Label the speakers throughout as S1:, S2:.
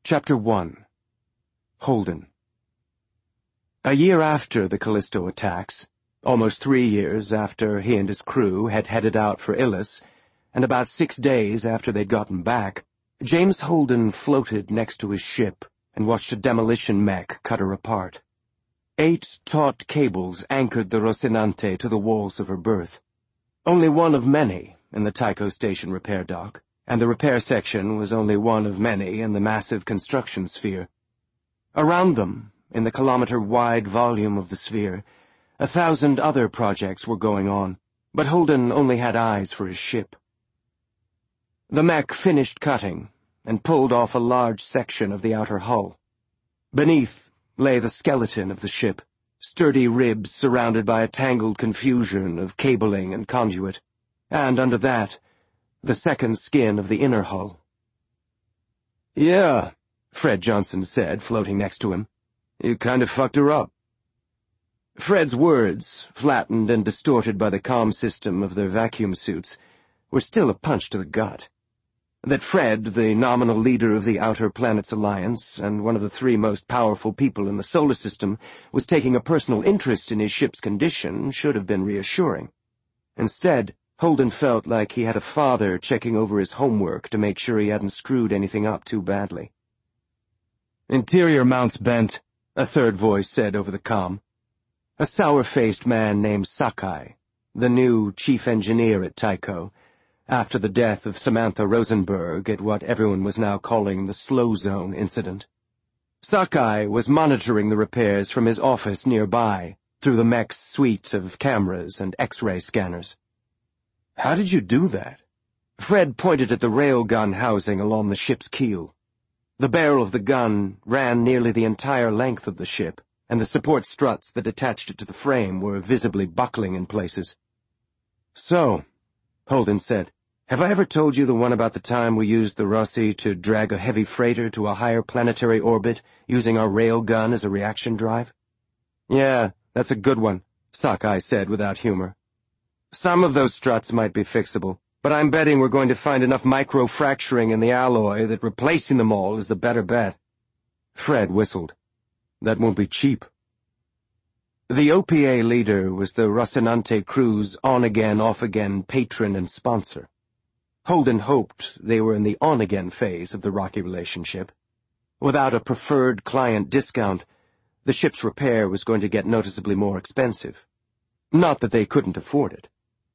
S1: Chapter 1. Holden. A year after the Callisto attacks, almost 3 years after he and his crew had headed out for Ilus, and about 6 days after they'd gotten back, James Holden floated next to his ship and watched a demolition mech cut her apart. 8 taut cables anchored the Rocinante to the walls of her berth. Only one of many in the Tycho Station repair dock, and the repair section was only one of many in the massive construction sphere. Around them, in the kilometer-wide volume of the sphere, 1,000 other projects were going on, but Holden only had eyes for his ship. The mech finished cutting and pulled off a large section of the outer hull. Beneath lay the skeleton of the ship, sturdy ribs surrounded by a tangled confusion of cabling and conduit, and under that, the second skin of the inner hull. "Yeah," Fred Johnson said, floating next to him. "You kind of fucked her up." Fred's words, flattened and distorted by the comm system of their vacuum suits, were still a punch to the gut. That Fred, the nominal leader of the Outer Planets Alliance and one of the 3 most powerful people in the solar system, was taking a personal interest in his ship's condition should have been reassuring. Instead, Holden felt like he had a father checking over his homework to make sure he hadn't screwed anything up too badly. "Interior mounts bent," a third voice said over the comm. A sour-faced man named Sakai, the new chief engineer at Tycho, after the death of Samantha Rosenberg at what everyone was now calling the Slow Zone incident. Sakai was monitoring the repairs from his office nearby, through the mech's suite of cameras and X-ray scanners. "How did you do that?" Fred pointed at the railgun housing along the ship's keel. The barrel of the gun ran nearly the entire length of the ship, and the support struts that attached it to the frame were visibly buckling in places. "So," Holden said, "have I ever told you the one about the time we used the Rossi to drag a heavy freighter to a higher planetary orbit using our railgun as a reaction drive?" "Yeah, that's a good one," Sakai said without humor. "Some of those struts might be fixable, but I'm betting we're going to find enough micro-fracturing in the alloy that replacing them all is the better bet." Fred whistled. "That won't be cheap." The OPA leader was the Rocinante crew's on-again, off-again patron and sponsor. Holden hoped they were in the on-again phase of the rocky relationship. Without a preferred client discount, the ship's repair was going to get noticeably more expensive. Not that they couldn't afford it.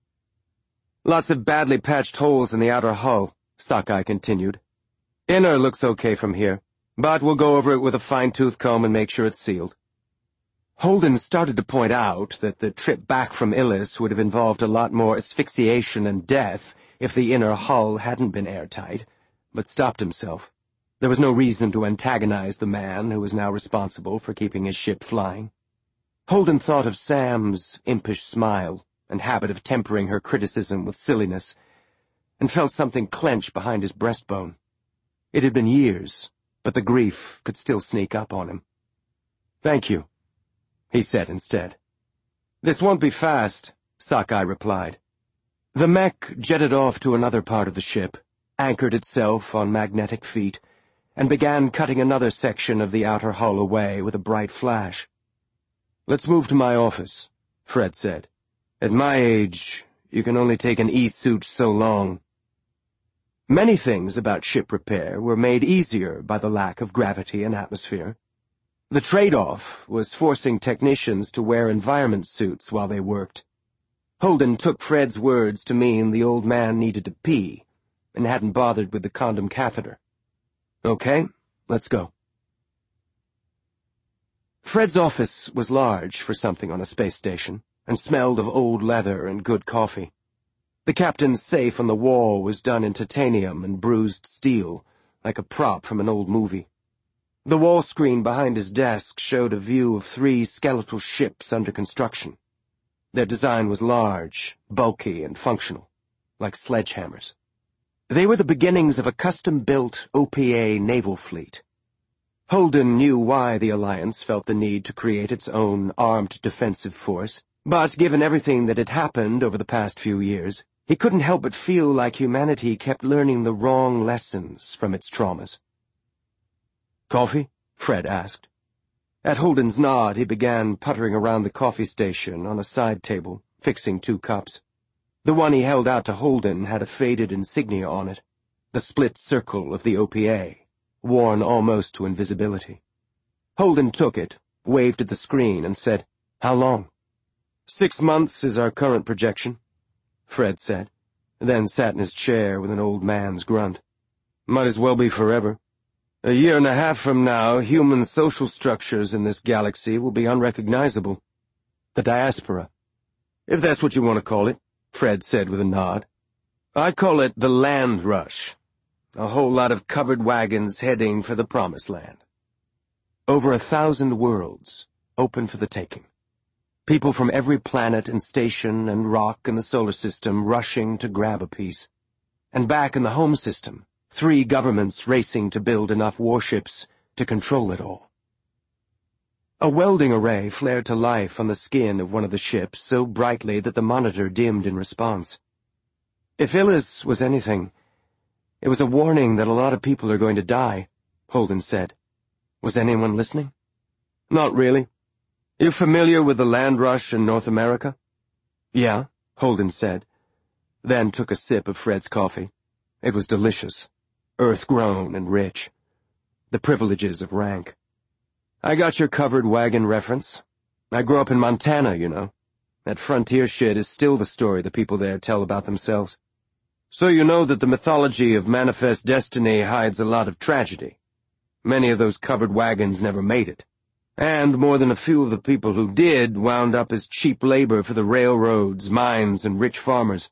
S1: "Lots of badly patched holes in the outer hull," Sakai continued. "Inner looks okay from here, but we'll go over it with a fine-tooth comb and make sure it's sealed." Holden started to point out that the trip back from Ilus would have involved a lot more asphyxiation and death if the inner hull hadn't been airtight, but stopped himself. There was no reason to antagonize the man who was now responsible for keeping his ship flying. Holden thought of Sam's impish smile and habit of tempering her criticism with silliness, and felt something clench behind his breastbone. It had been years, but the grief could still sneak up on him. "Thank you," he said instead. "This won't be fast," Sakai replied. The mech jetted off to another part of the ship, anchored itself on magnetic feet, and began cutting another section of the outer hull away with a bright flash. "Let's move to my office," Fred said. "At my age, you can only take an E-suit so long." Many things about ship repair were made easier by the lack of gravity and atmosphere. The trade-off was forcing technicians to wear environment suits while they worked. Holden took Fred's words to mean the old man needed to pee, and hadn't bothered with the condom catheter. "Okay, let's go." Fred's office was large for something on a space station, and smelled of old leather and good coffee. The captain's safe on the wall was done in titanium and bruised steel, like a prop from an old movie. The wall screen behind his desk showed a view of 3 skeletal ships under construction. Their design was large, bulky, and functional, like sledgehammers. They were the beginnings of a custom-built OPA naval fleet. Holden knew why the Alliance felt the need to create its own armed defensive force, but given everything that had happened over the past few years, he couldn't help but feel like humanity kept learning the wrong lessons from its traumas. Coffee? Fred asked. At Holden's nod, he began puttering around the coffee station on a side table, fixing 2 cups. The one he held out to Holden had a faded insignia on it, the split circle of the OPA, worn almost to invisibility. Holden took it, waved at the screen, and said, "How long?" 6 months is our current projection, Fred said, then sat in his chair with an old man's grunt. Might as well be forever. A year and a half from now, human social structures in this galaxy will be unrecognizable. The diaspora. If that's what you want to call it, Fred said with a nod. I call it the land rush. A whole lot of covered wagons heading for the promised land. Over 1,000 worlds, open for the taking. People from every planet and station and rock in the solar system rushing to grab a piece. And back in the home system, 3 governments racing to build enough warships to control it all. A welding array flared to life on the skin of one of the ships so brightly that the monitor dimmed in response. If Illis was anything, it was a warning that a lot of people are going to die, Holden said. Was anyone listening? Not really. You familiar with the land rush in North America? Yeah, Holden said, then took a sip of Fred's coffee. It was delicious, earth-grown and rich. The privileges of rank. I got your covered wagon reference. I grew up in Montana, you know. That frontier shit is still the story the people there tell about themselves. So you know that the mythology of manifest destiny hides a lot of tragedy. Many of those covered wagons never made it. And more than a few of the people who did wound up as cheap labor for the railroads, mines, and rich farmers.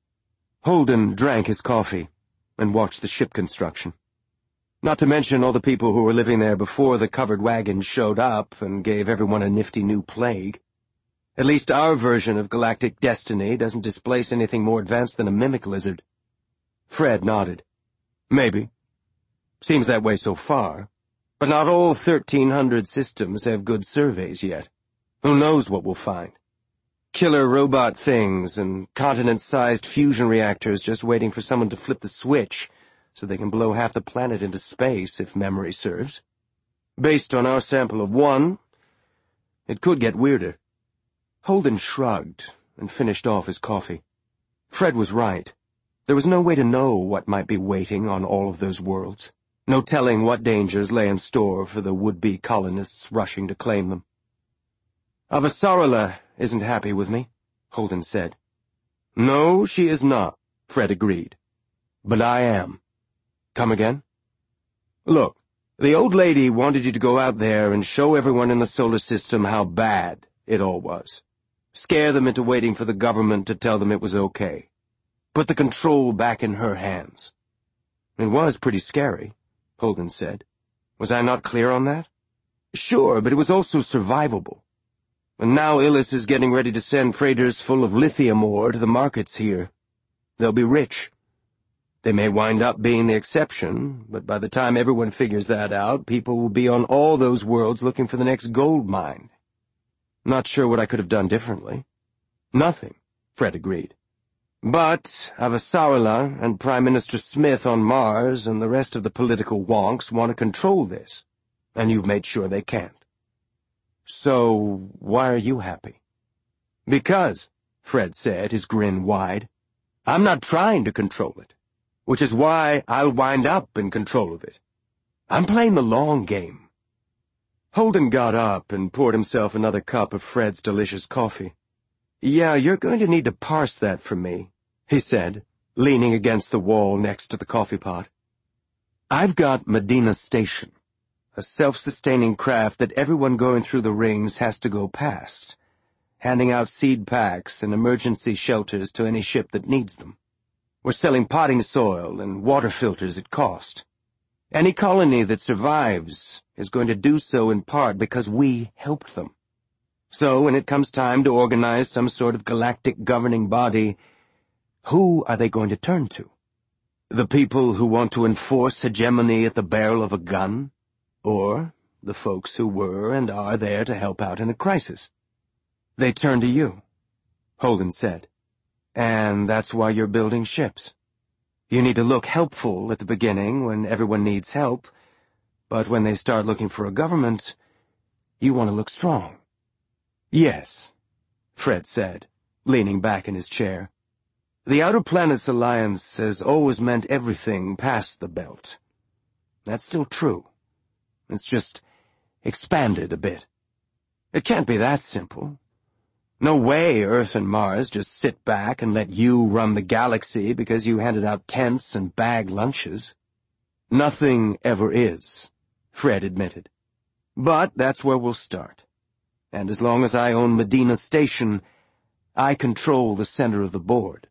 S1: Holden drank his coffee and watched the ship construction. Not to mention all the people who were living there before the covered wagons showed up and gave everyone a nifty new plague. At least our version of galactic destiny doesn't displace anything more advanced than a mimic lizard. Fred nodded. Maybe. Seems that way so far. But not all 1,300 systems have good surveys yet. Who knows what we'll find? Killer robot things and continent-sized fusion reactors just waiting for someone to flip the switch so they can blow half the planet into space if memory serves. Based on our sample of 1, it could get weirder. Holden shrugged and finished off his coffee. Fred was right. There was no way to know what might be waiting on all of those worlds. No telling what dangers lay in store for the would-be colonists rushing to claim them. Avasarala isn't happy with me, Holden said. No, she is not, Fred agreed. But I am. Come again? Look, the old lady wanted you to go out there and show everyone in the solar system how bad it all was. Scare them into waiting for the government to tell them it was okay. Put the control back in her hands. It was pretty scary, Holden said. Was I not clear on that? Sure, but it was also survivable. And now Illis is getting ready to send freighters full of lithium ore to the markets here. They'll be rich. They may wind up being the exception, but by the time everyone figures that out, people will be on all those worlds looking for the next gold mine. Not sure what I could have done differently. Nothing, Fred agreed. But Avasarala and Prime Minister Smith on Mars and the rest of the political wonks want to control this, and you've made sure they can't. So, why are you happy? Because, Fred said, his grin wide, I'm not trying to control it, which is why I'll wind up in control of it. I'm playing the long game. Holden got up and poured himself another cup of Fred's delicious coffee. Yeah, you're going to need to parse that for me, he said, leaning against the wall next to the coffee pot. I've got Medina Station, a self-sustaining craft that everyone going through the rings has to go past, handing out seed packs and emergency shelters to any ship that needs them. We're selling potting soil and water filters at cost. Any colony that survives is going to do so in part because we helped them. So when it comes time to organize some sort of galactic governing body, who are they going to turn to? The people who want to enforce hegemony at the barrel of a gun? Or the folks who were and are there to help out in a crisis? They turn to you, Holden said. And that's why you're building ships. You need to look helpful at the beginning when everyone needs help, But when they start looking for a government, you want to look strong. Yes, Fred said, leaning back in his chair. The Outer Planets Alliance has always meant everything past the belt. That's still true. It's just expanded a bit. It can't be that simple. No way Earth and Mars just sit back and let you run the galaxy because you handed out tents and bag lunches. Nothing ever is, Fred admitted. But that's where we'll start. And as long as I own Medina Station, I control the center of the board.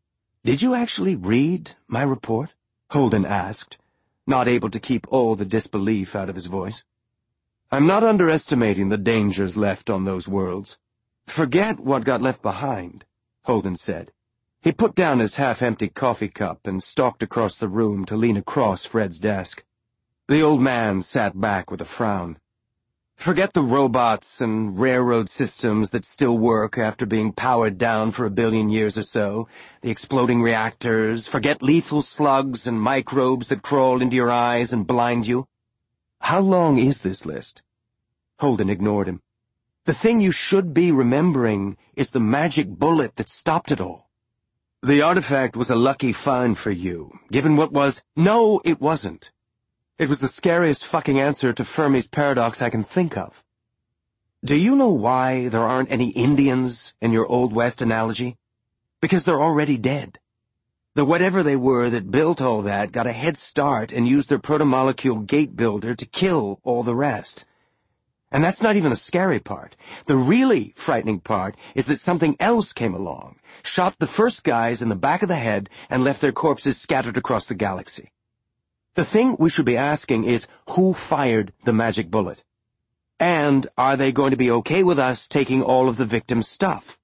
S1: Did you actually read my report? Holden asked, not able to keep all the disbelief out of his voice. I'm not underestimating the dangers left on those worlds. Forget what got left behind, Holden said. He put down his half-empty coffee cup and stalked across the room to lean across Fred's desk. The old man sat back with a frown. Forget the robots and railroad systems that still work after being powered down for 1 billion years or so, the exploding reactors, forget lethal slugs and microbes that crawl into your eyes and blind you. How long is this list? Holden ignored him. The thing you should be remembering is the magic bullet that stopped it all. The artifact was a lucky find for you, given what was— No, it wasn't. It was the scariest fucking answer to Fermi's paradox I can think of. Do you know why there aren't any Indians in your Old West analogy? Because they're already dead. The whatever they were that built all that got a head start and used their protomolecule gate builder to kill all the rest. And that's not even the scary part. The really frightening part is that something else came along, shot the first guys in the back of the head, and left their corpses scattered across the galaxy. The thing we should be asking is, who fired the magic bullet? And are they going to be okay with us taking all of the victims' stuff?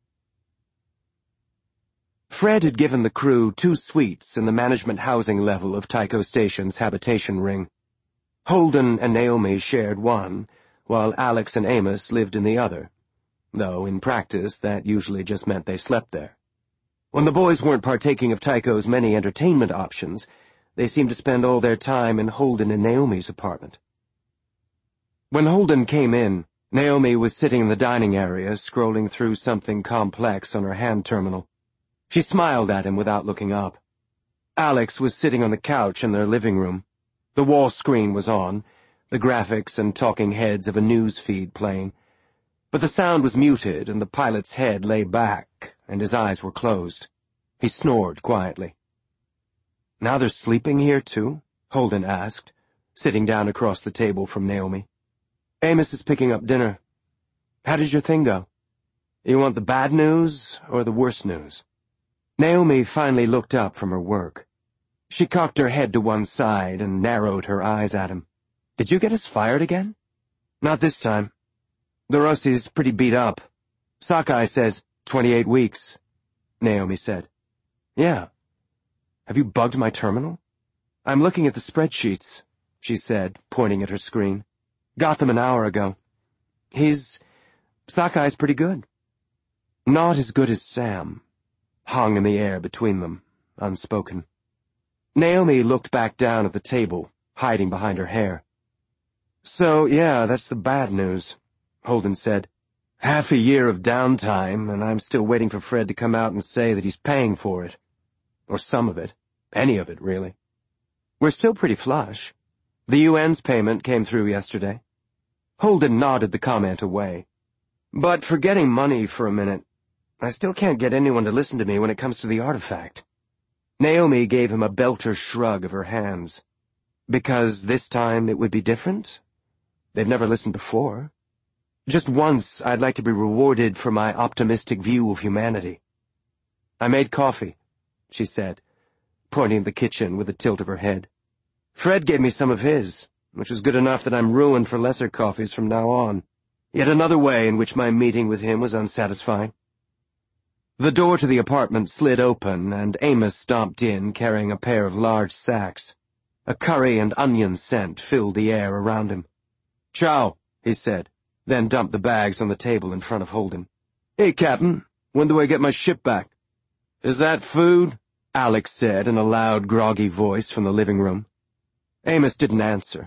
S1: Fred had given the crew 2 suites in the management housing level of Tycho Station's habitation ring. Holden and Naomi shared one, while Alex and Amos lived in the other, though in practice that usually just meant they slept there. When the boys weren't partaking of Tycho's many entertainment options, they seemed to spend all their time in Holden and Naomi's apartment. When Holden came in, Naomi was sitting in the dining area, scrolling through something complex on her hand terminal. She smiled at him without looking up. Alex was sitting on the couch in their living room. The wall screen was on, the graphics and talking heads of a news feed playing, but the sound was muted and the pilot's head lay back and his eyes were closed. He snored quietly. Now they're sleeping here, too? Holden asked, sitting down across the table from Naomi. Amos is picking up dinner. How did your thing go? You want the bad news or the worst news? Naomi finally looked up from her work. She cocked her head to one side and narrowed her eyes at him. Did you get us fired again? Not this time. The Rossi's pretty beat up. Sakai says 28 weeks, Naomi said. Yeah. Have you bugged my terminal? I'm looking at the spreadsheets, she said, pointing at her screen. Got them an hour ago. Sakai's pretty good. Not as good as Sam. Hung in the air between them, unspoken. Naomi looked back down at the table, hiding behind her hair. So, yeah, that's the bad news, Holden said. Half a year of downtime, and I'm still waiting for Fred to come out and say that he's paying for it. Or some of it. Any of it, really. We're still pretty flush. The UN's payment came through yesterday. Holden nodded the comment away. But forgetting money for a minute, I still can't get anyone to listen to me when it comes to the artifact. Naomi gave him a belter shrug of her hands. Because this time it would be different? They've never listened before. Just once I'd like to be rewarded for my optimistic view of humanity. I made coffee, she said, pointing at the kitchen with a tilt of her head. Fred gave me some of his, which is good enough that I'm ruined for lesser coffees from now on. Yet another way in which my meeting with him was unsatisfying. The door to the apartment slid open, and Amos stomped in carrying a pair of large sacks. A curry and onion scent filled the air around him. Ciao, he said, then dumped the bags on the table in front of Holden. Hey, Captain, when do I get my ship back? Is that food? Alex said in a loud, groggy voice from the living room. Amos didn't answer.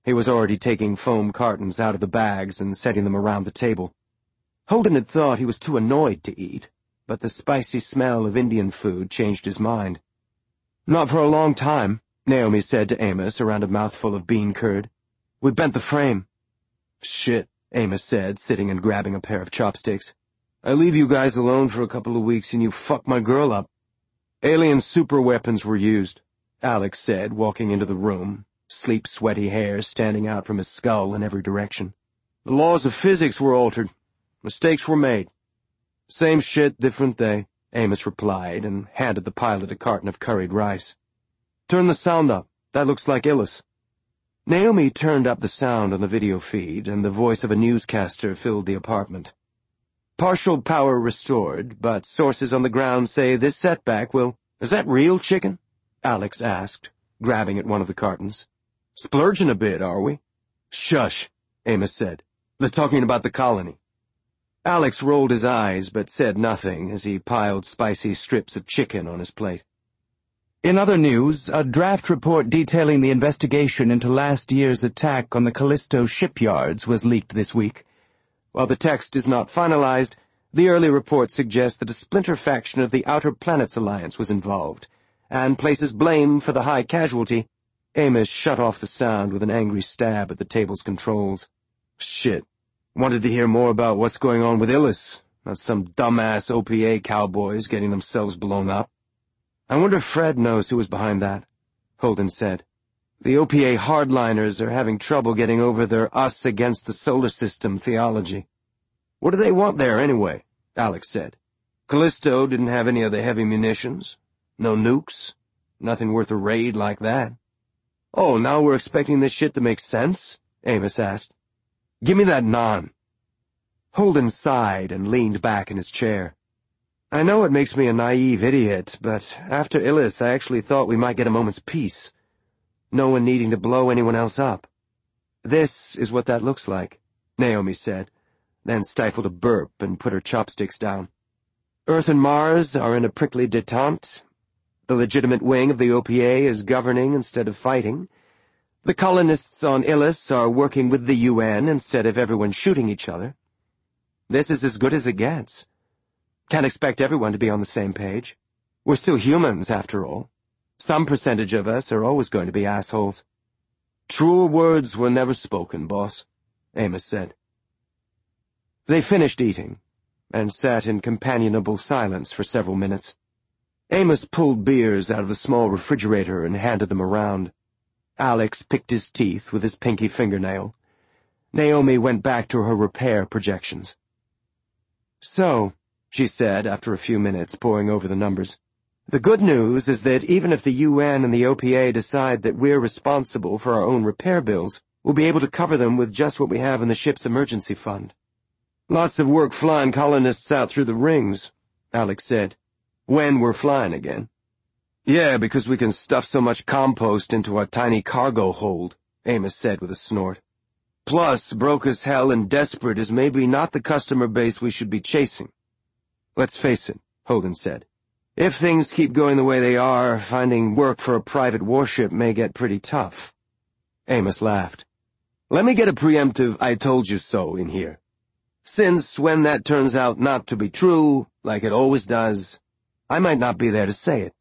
S1: He was already taking foam cartons out of the bags and setting them around the table. Holden had thought he was too annoyed to eat, but the spicy smell of Indian food changed his mind. "Not for a long time," Naomi said to Amos around a mouthful of bean curd. "We bent the frame." "Shit," Amos said, sitting and grabbing a pair of chopsticks. "I leave you guys alone for a couple of weeks and you fuck my girl up." "Alien superweapons were used," Alex said, walking into the room, sleep-sweaty hair standing out from his skull in every direction. "The laws of physics were altered. Mistakes were made." "Same shit, different day," Amos replied, and handed the pilot a carton of curried rice. "Turn the sound up. That looks like Illis." Naomi turned up the sound on the video feed, and the voice of a newscaster filled the apartment. "Partial power restored, but sources on the ground say this setback will—" "Is that real, chicken?" Alex asked, grabbing at one of the cartons. "Splurging a bit, are we?" "Shush," Amos said. "They're talking about the colony." Alex rolled his eyes but said nothing as he piled spicy strips of chicken on his plate. In other news, a draft report detailing the investigation into last year's attack on the Callisto shipyards was leaked this week. While the text is not finalized, the early report suggests that a splinter faction of the Outer Planets Alliance was involved, and places blame for the high casualty. Amos shut off the sound with an angry stab at the table's controls. "Shit. Wanted to hear more about what's going on with Illis, not some dumbass OPA cowboys getting themselves blown up." "I wonder if Fred knows who was behind that," Holden said. "The OPA hardliners are having trouble getting over their us against the solar system theology." "What do they want there, anyway?" Alex said. "Callisto didn't have any of the heavy munitions. No nukes. Nothing worth a raid like that." "Oh, now we're expecting this shit to make sense?" Amos asked. "Give me that naan." Holden sighed and leaned back in his chair. "I know it makes me a naive idiot, but after Illis I actually thought we might get a moment's peace. No one needing to blow anyone else up. This is what that looks like," Naomi said, then stifled a burp and put her chopsticks down. "Earth and Mars are in a prickly détente. The legitimate wing of the OPA is governing instead of fighting. The colonists on Illis are working with the UN instead of everyone shooting each other. This is as good as it gets. Can't expect everyone to be on the same page. We're still humans, after all. Some percentage of us are always going to be assholes." "Truer words were never spoken, boss," Amos said. They finished eating, and sat in companionable silence for several minutes. Amos pulled beers out of the small refrigerator and handed them around. Alex picked his teeth with his pinky fingernail. Naomi went back to her repair projections. "So," she said after a few minutes, poring over the numbers, "the good news is that even if the UN and the OPA decide that we're responsible for our own repair bills, we'll be able to cover them with just what we have in the ship's emergency fund." "Lots of work flying colonists out through the rings," Alex said. "When we're flying again." "Yeah, because we can stuff so much compost into our tiny cargo hold," Amos said with a snort. "Plus, broke as hell and desperate is maybe not the customer base we should be chasing." "Let's face it," Holden said. "If things keep going the way they are, finding work for a private warship may get pretty tough." Amos laughed. "Let me get a preemptive I told you so in here. Since when that turns out not to be true, like it always does, I might not be there to say it."